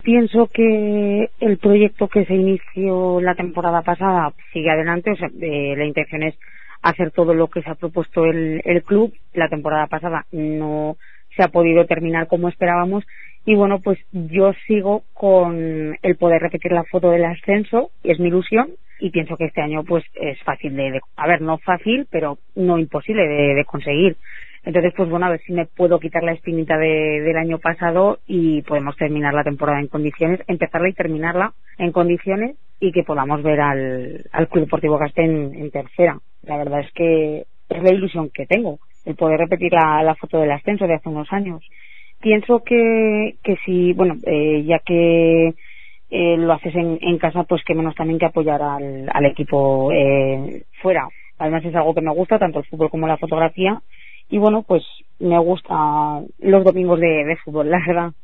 Pienso que el proyecto que se inició la temporada pasada sigue adelante, o sea, la intención es hacer todo lo que se ha propuesto el club. La temporada pasada no se ha podido terminar como esperábamos y bueno, pues yo sigo con el poder repetir la foto del ascenso, es mi ilusión, y pienso que este año pues es fácil a ver, no fácil, pero no imposible de conseguir. Entonces, pues bueno, a ver si me puedo quitar la espinita del año pasado y podemos terminar la temporada en condiciones, empezarla y terminarla en condiciones y que podamos ver al Club Deportivo Caspe en tercera. La verdad es que es la ilusión que tengo, el poder repetir la foto del ascenso de hace unos años. Pienso que si, bueno, ya que lo haces en casa, pues que menos también que apoyar al equipo fuera. Además es algo que me gusta, tanto el fútbol como la fotografía. Y bueno, pues me gusta los domingos de fútbol, la verdad.